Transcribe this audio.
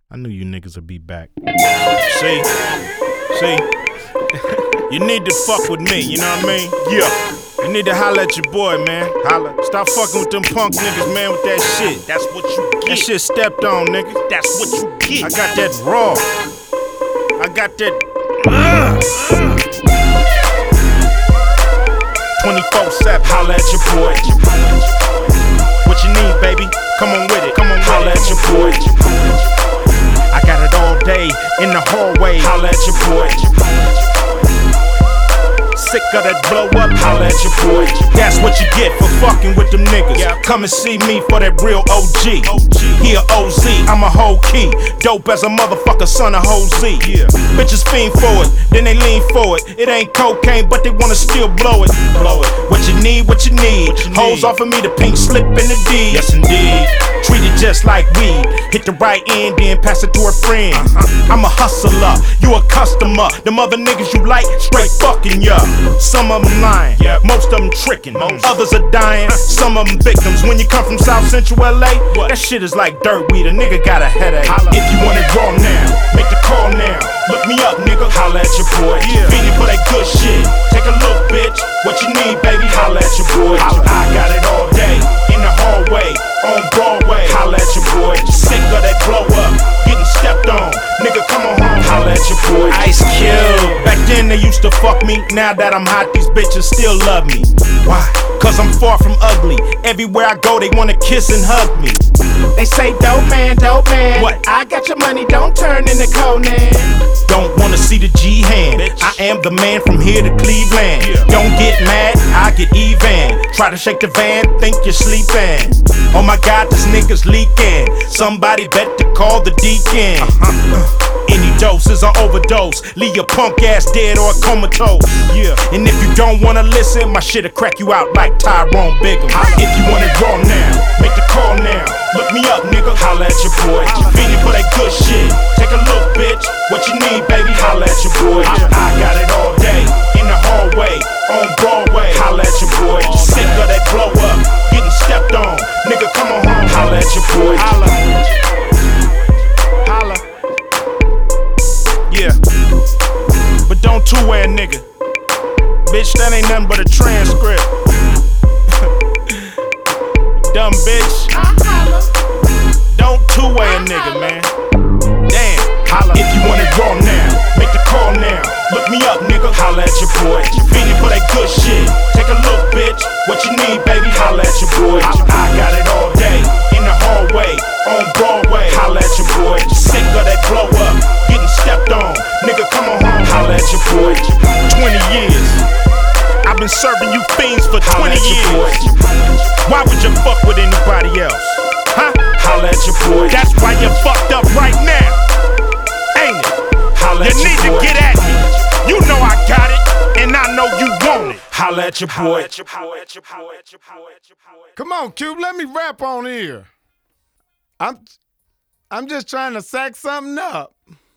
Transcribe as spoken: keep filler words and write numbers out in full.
I knew you niggas would be back. See? See? You need to fuck with me, you know what I mean? Yeah. You need to holler at your boy, man. Holla. Stop fucking with them punk niggas, man, with that shit. That's what you get. That shit stepped on, nigga. That's what you get. I got that raw. I got that. Uh, twenty-four seven. Holla at your boy. What you need, baby? Come on with it. Come on with holla it. At your boy. I got it all day in the hallway. Holla at your boy. Sick of that blow up, holla at your boy. That's what you get for fucking with them niggas. Yeah. Come and see me for that real O G. O G. He a O Z, I'm a whole key. Dope as a motherfucker, son of Hosey. Yeah. Bitches fiend for it, then they lean for it. It ain't cocaine, but they wanna still blow it. Blow it. What you need, what you need. What you Hoes need. Offer me the pink slip in the D. Yes indeed. Treat it just like weed. Hit the right end, then pass it to her friend. Uh-huh. I'm a hustler, you a customer. Them other niggas you like, straight fucking ya. Some of them lying, yep. Most of them tricking, most. Others are dying, some of them victims. When you come from South Central L A, what? That shit is like dirt weed, a nigga got a headache. Holla. If you want it raw now, make the call now. Look me up, nigga, holla at your boy. Yeah. Feeding for that good shit, take a look, bitch. What you need, baby, holla at your boy. Holla. I got it all day, in the hallway, on Broadway. Holla at your boy. Sick of that blow up, getting stepped on. Nigga, come on home, holla at your boy. Ice Cube. Back then they used to fuck me, now that I'm hot, these bitches still love me. Why? Cause I'm far from ugly. Everywhere I go, they wanna kiss and hug me. They say, dope man, dope man. What? I got your money, don't turn into Conan. Don't wanna see the G hand. Bitch. I am the man from here to Cleveland. Yeah. Don't get mad, I get even. Try to shake the van, think you're sleeping. Oh my God, this nigga's leaking. Somebody better call the deacon. Uh-huh. Any dose is an overdose. Leave your punk ass dead or comatose. Yeah. And if you don't wanna listen, my shit'll crack you out like Tyrone Biggum. If you want it raw now, make the call now. Look me up, nigga, holla at your boy. Feeding for that good shit. Take a look, bitch. What you need, baby, holla at your boy. I got it all day, in the hallway, on Broadway. Holla at your boy. Sick of that blow up, getting stepped on. Nigga, come on home, holla at your boy. Holla. Holla. Yeah. But don't two-way a nigga. Bitch, that ain't nothing but a transcript. Dumb bitch. Don't two-way a nigga, man. Damn. Holla. If you want it raw now, make the call now. Look me up, nigga, holla at your boy. Feeding for that good shit. Take a look, bitch. What you need, baby, holla at your boy. I got it all day, in the hallway, on Broadway. Holla at your boy. Sick of that blow up, getting stepped on. Nigga, come on home, holla at your boy. twenty years. I've been serving you fiends for twenty years. Why would you fuck with anybody else? Huh? Holla at your boy. That's why you're fucked up right now. Ain't it? Holla you need to get at me. You know I got it, and I know you want it. Holla at your boy. Come on, Cube, let me rap on here. I'm I'm just trying to sack something up.